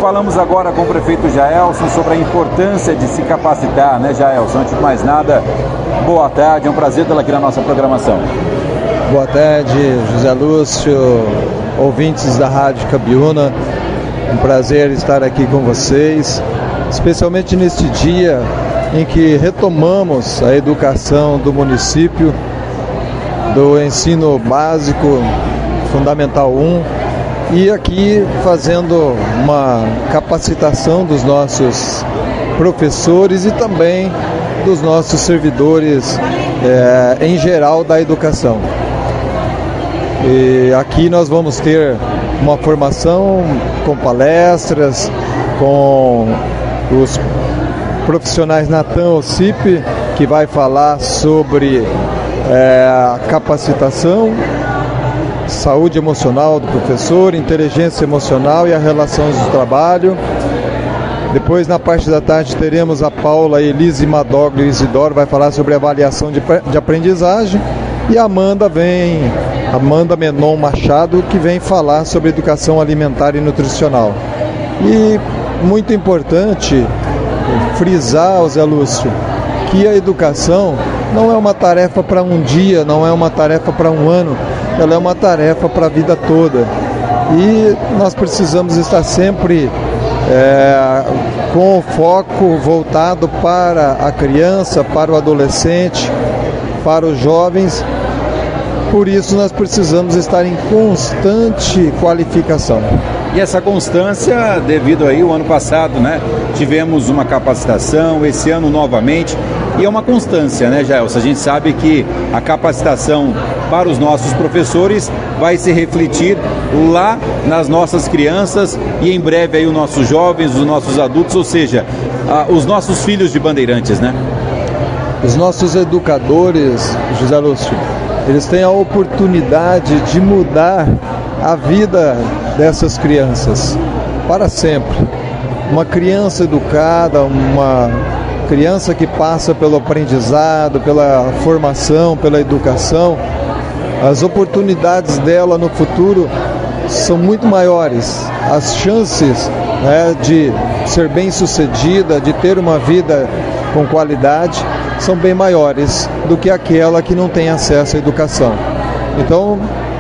falamos agora com o prefeito Jaelson sobre a importância de se capacitar, né, Jaelson? Antes de mais nada, boa tarde, é um prazer tê-la aqui na nossa programação. Boa tarde, José Lúcio, ouvintes da Rádio Cabiúna, um prazer estar aqui com vocês, especialmente neste dia em que retomamos a educação do município, do ensino básico, Fundamental 1, e aqui fazendo uma capacitação dos nossos professores e também dos nossos servidores em geral da educação. E aqui nós vamos ter uma formação com palestras, com os profissionais Natan Ossip, que vai falar sobre capacitação, saúde emocional do professor, inteligência emocional e a relação de trabalho. Depois, na parte da tarde, teremos a Paula Elise Madoglio Isidoro, vai falar sobre avaliação de aprendizagem, e a Amanda Menon Machado, que vem falar sobre educação alimentar e nutricional. E muito importante frisar, Zé Lúcio, que a educação não é uma tarefa para um dia, não é uma tarefa para um ano, ela é uma tarefa para a vida toda. E nós precisamos estar sempre com o foco voltado para a criança, para o adolescente, para os jovens. Por isso nós precisamos estar em constante qualificação. E essa constância, devido aí, o ano passado, né, tivemos uma capacitação, esse ano novamente, e é uma constância, né, Jaelson? A gente sabe que a capacitação para os nossos professores vai se refletir lá nas nossas crianças e em breve aí os nossos jovens, os nossos adultos, ou seja, os nossos filhos de bandeirantes, né? Os nossos educadores, José Lúcio, eles têm a oportunidade de mudar a vida dessas crianças para sempre. Uma criança educada, uma criança que passa pelo aprendizado, pela formação, pela educação, as oportunidades dela no futuro são muito maiores. As chances, de ser bem-sucedida, de ter uma vida com qualidade, são bem maiores do que aquela que não tem acesso à educação. Então,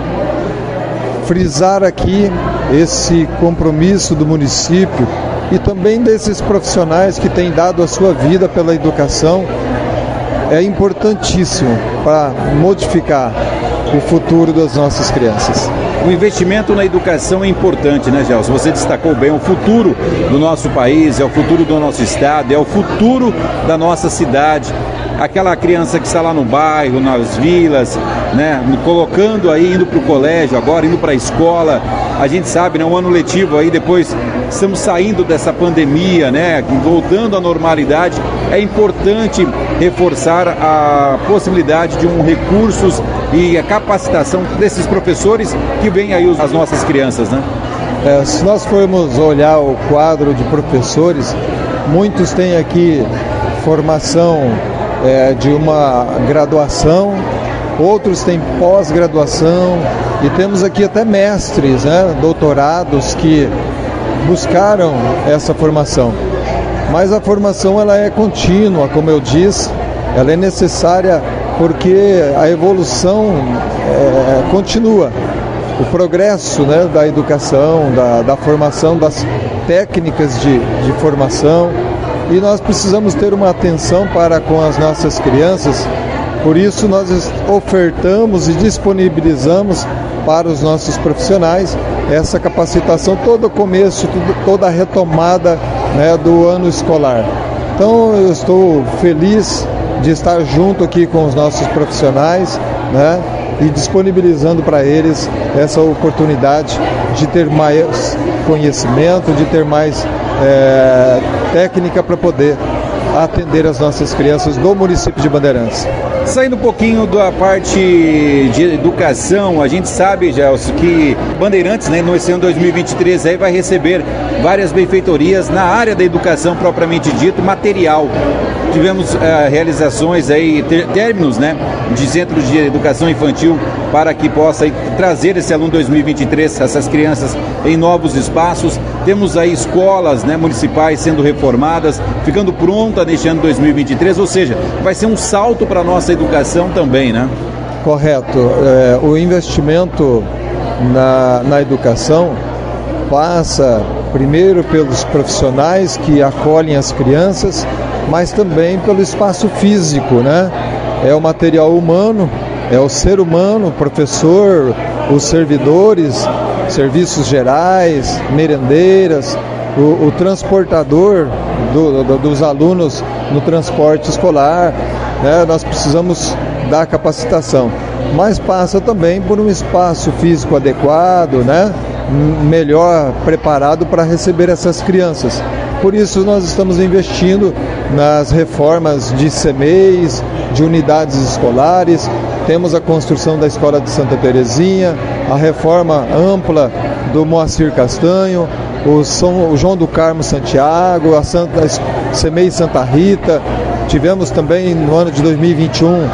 frisar aqui esse compromisso do município e também desses profissionais que têm dado a sua vida pela educação é importantíssimo para modificar o futuro das nossas crianças. O investimento na educação é importante, né, Gelson? Você destacou bem, o futuro do nosso país, é o futuro do nosso estado, é o futuro da nossa cidade. Aquela criança que está lá no bairro, nas vilas, né, colocando aí, indo para o colégio agora, indo para a escola. A gente sabe, né, um ano letivo aí, depois estamos saindo dessa pandemia, né, voltando à normalidade. É importante reforçar a possibilidade de recursos e a capacitação desses professores que vêm aí as nossas crianças, né? Se nós formos olhar o quadro de professores, muitos têm aqui formação de uma graduação, outros têm pós-graduação e temos aqui até mestres, né, doutorados que buscaram essa formação. Mas a formação ela é contínua, como eu disse, ela é necessária porque a evolução continua. O progresso, né, da educação, da formação, das técnicas de formação, e nós precisamos ter uma atenção para com as nossas crianças. Por isso nós ofertamos e disponibilizamos para os nossos profissionais essa capacitação, todo o começo, toda a retomada, né, do ano escolar. Então eu estou feliz de estar junto aqui com os nossos profissionais, né, e disponibilizando para eles essa oportunidade de ter mais conhecimento, de ter mais técnica para poder atender as nossas crianças do município de Bandeirantes. Saindo um pouquinho da parte de educação, a gente sabe, Gelson, que Bandeirantes, né, nesse ano 2023 aí vai receber várias benfeitorias na área da educação propriamente dito, material. Tivemos realizações aí, términos, né, de centros de educação infantil para que possa aí trazer esse aluno 2023, essas crianças em novos espaços. Temos aí escolas, né, municipais sendo reformadas, ficando pronta neste ano 2023, ou seja, vai ser um salto para a nossa educação também, né? Correto. O investimento na educação passa primeiro pelos profissionais que acolhem as crianças, mas também pelo espaço físico, né? É o material humano, é o ser humano, o professor, os servidores, serviços gerais, merendeiras, o transportador dos alunos no transporte escolar, né? Nós precisamos dar capacitação, mas passa também por um espaço físico adequado, né? Melhor preparado para receber essas crianças. Por isso nós estamos investindo nas reformas de CMEIs, de unidades escolares. Temos a construção da Escola de Santa Terezinha, a reforma ampla do Moacir Castanho, o João do Carmo Santiago, a CMEI Santa Rita. Tivemos também no ano de 2021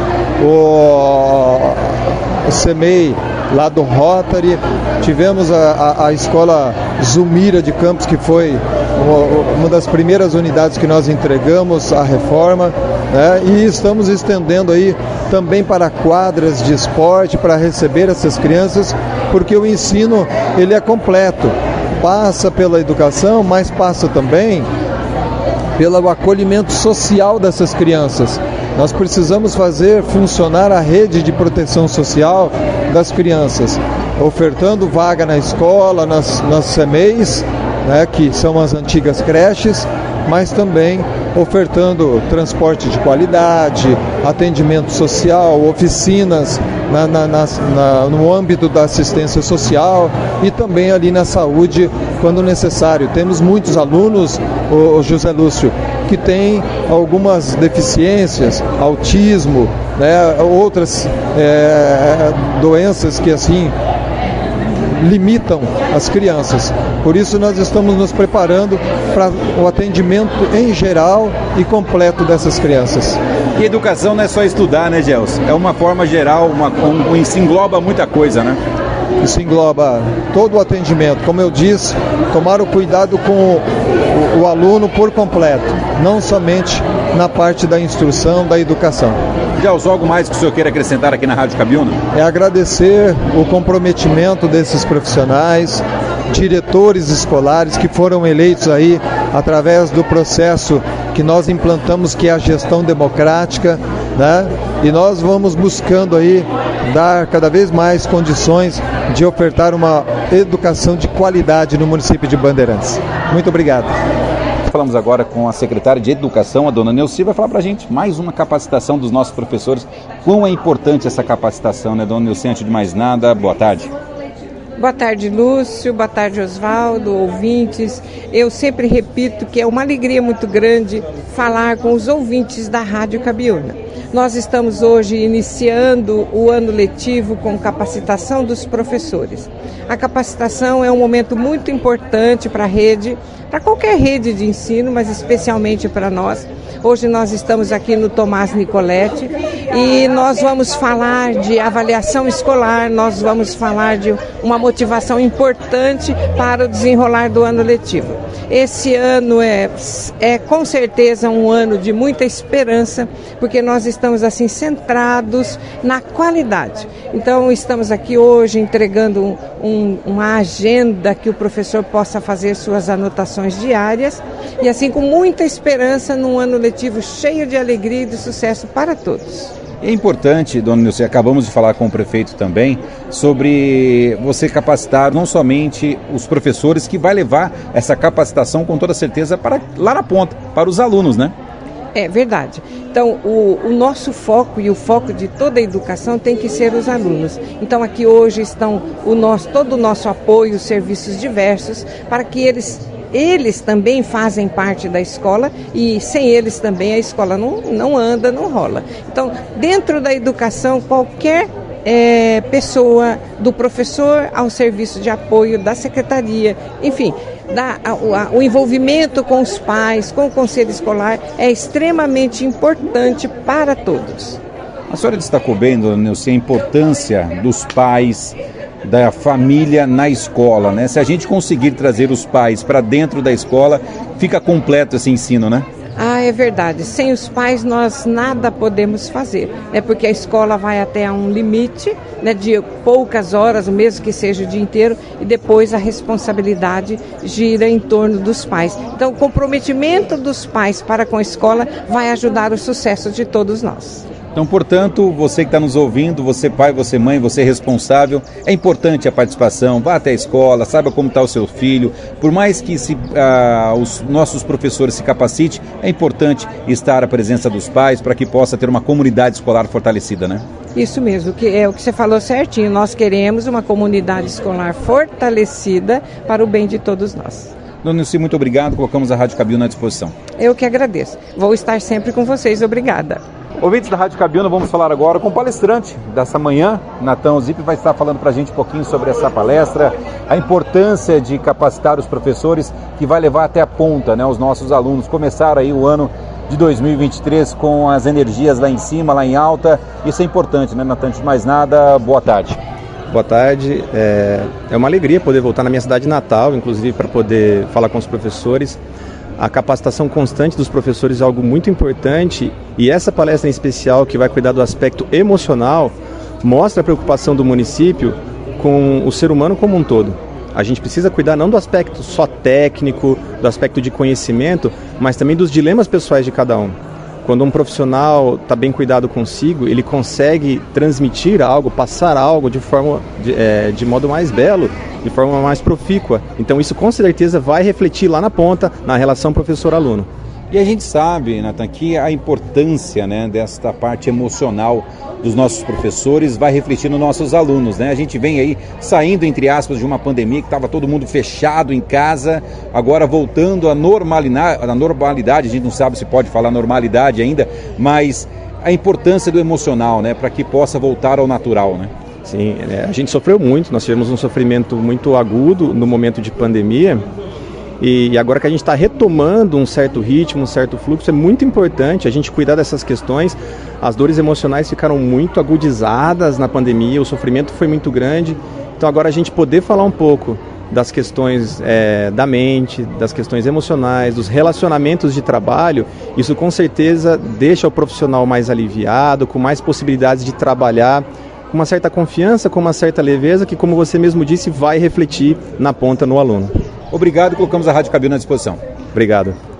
o CMEI lá do Rotary, tivemos a escola Zumira de Campos, que foi uma das primeiras unidades que nós entregamos a reforma, né? E estamos estendendo aí também para quadras de esporte para receber essas crianças, porque o ensino ele é completo, passa pela educação, mas passa também pelo acolhimento social dessas crianças. Nós precisamos fazer funcionar a rede de proteção social das crianças, ofertando vaga na escola, nas CMEIs, né, que são as antigas creches, mas também ofertando transporte de qualidade, atendimento social, oficinas no âmbito da assistência social e também ali na saúde quando necessário. Temos muitos alunos, o José Lúcio, que têm algumas deficiências, autismo, né, outras doenças que assim limitam as crianças. Por isso nós estamos nos preparando para o atendimento em geral e completo dessas crianças. E educação não é só estudar, né, Gelson? É uma forma geral, isso engloba muita coisa, né? Isso engloba todo o atendimento. Como eu disse, tomar o cuidado com o aluno por completo, não somente na parte da instrução, da educação. Gelson, algo mais que o senhor queira acrescentar aqui na Rádio Cabiúna? É agradecer o comprometimento desses profissionais, diretores escolares que foram eleitos aí através do processo que nós implantamos, que é a gestão democrática, né? E nós vamos buscando aí dar cada vez mais condições de ofertar uma educação de qualidade no município de Bandeirantes. Muito obrigado. Falamos agora com a secretária de Educação, a dona Neuci, vai falar para a gente mais uma capacitação dos nossos professores. Quão é importante essa capacitação, né, dona Neuci? Antes de mais nada, boa tarde. Boa tarde, Lúcio. Boa tarde, Osvaldo, ouvintes. Eu sempre repito que é uma alegria muito grande falar com os ouvintes da Rádio Cabiúna. Nós estamos hoje iniciando o ano letivo com capacitação dos professores. A capacitação é um momento muito importante para a rede, para qualquer rede de ensino, mas especialmente para nós. Hoje nós estamos aqui no Tomás Nicoletti e nós vamos falar de avaliação escolar, nós vamos falar de uma motivação importante para o desenrolar do ano letivo. Esse ano é com certeza um ano de muita esperança, porque nós estamos assim centrados na qualidade. Então estamos aqui hoje entregando uma agenda que o professor possa fazer suas anotações diárias e assim com muita esperança num ano letivo cheio de alegria e de sucesso para todos. É importante, dona Neuci, acabamos de falar com o prefeito também, sobre você capacitar não somente os professores, que vai levar essa capacitação com toda certeza para lá na ponta, para os alunos, né? É verdade. Então, o nosso foco e o foco de toda a educação tem que ser os alunos. Então, aqui hoje estão todo o nosso apoio, os serviços diversos, para que eles também fazem parte da escola e sem eles também a escola não anda, não rola. Então, dentro da educação, qualquer pessoa, do professor ao serviço de apoio da secretaria, enfim, o envolvimento com os pais, com o conselho escolar é extremamente importante para todos. A senhora destacou bem, dona Nilce, a importância dos pais, da família na escola, né? Se a gente conseguir trazer os pais para dentro da escola, fica completo esse ensino, né? Ah, é verdade. Sem os pais nós nada podemos fazer, né? Porque a escola vai até um limite, né, de poucas horas, mesmo que seja o dia inteiro, e depois a responsabilidade gira em torno dos pais. Então, o comprometimento dos pais para com a escola vai ajudar o sucesso de todos nós. Então, portanto, você que está nos ouvindo, você pai, você mãe, você responsável, é importante a participação, vá até a escola, saiba como está o seu filho. Por mais que os nossos professores se capacitem, é importante estar à presença dos pais para que possa ter uma comunidade escolar fortalecida, né? Isso mesmo, que é o que você falou certinho, nós queremos uma comunidade escolar fortalecida para o bem de todos nós. Dona Nilce, muito obrigado, colocamos a Rádio Cabiúna à disposição. Eu que agradeço, vou estar sempre com vocês, obrigada. Ouvintes da Rádio Cabiúna, vamos falar agora com o palestrante dessa manhã. Natan Zip vai estar falando para a gente um pouquinho sobre essa palestra, a importância de capacitar os professores, que vai levar até a ponta, né, os nossos alunos. Começaram aí o ano de 2023 com as energias lá em cima, lá em alta. Isso é importante, né, Natan? Antes de mais nada, boa tarde. Boa tarde, é uma alegria poder voltar na minha cidade natal, inclusive para poder falar com os professores. A capacitação constante dos professores é algo muito importante, e essa palestra em especial, que vai cuidar do aspecto emocional, mostra a preocupação do município com o ser humano como um todo. A gente precisa cuidar não do aspecto só técnico, do aspecto de conhecimento, mas também dos dilemas pessoais de cada um. Quando um profissional está bem cuidado consigo, ele consegue transmitir algo, passar algo de modo mais belo, de forma mais profícua. Então isso com certeza vai refletir lá na ponta, na relação professor-aluno. E a gente sabe, Natan, que a importância, né, desta parte emocional dos nossos professores vai refletir nos nossos alunos, né? A gente vem aí saindo, entre aspas, de uma pandemia que estava todo mundo fechado em casa, agora voltando à normalidade, a gente não sabe se pode falar normalidade ainda, mas a importância do emocional, né, para que possa voltar ao natural, né? Sim, a gente sofreu muito, nós tivemos um sofrimento muito agudo no momento de pandemia, e agora que a gente está retomando um certo ritmo, um certo fluxo, é muito importante a gente cuidar dessas questões. As dores emocionais ficaram muito agudizadas na pandemia, o sofrimento foi muito grande, então agora a gente poder falar um pouco das questões da mente, das questões emocionais, dos relacionamentos de trabalho, isso com certeza deixa o profissional mais aliviado, com mais possibilidades de trabalhar, com uma certa confiança, com uma certa leveza, que, como você mesmo disse, vai refletir na ponta no aluno. Obrigado, colocamos a Rádio Cabiúna à disposição. Obrigado.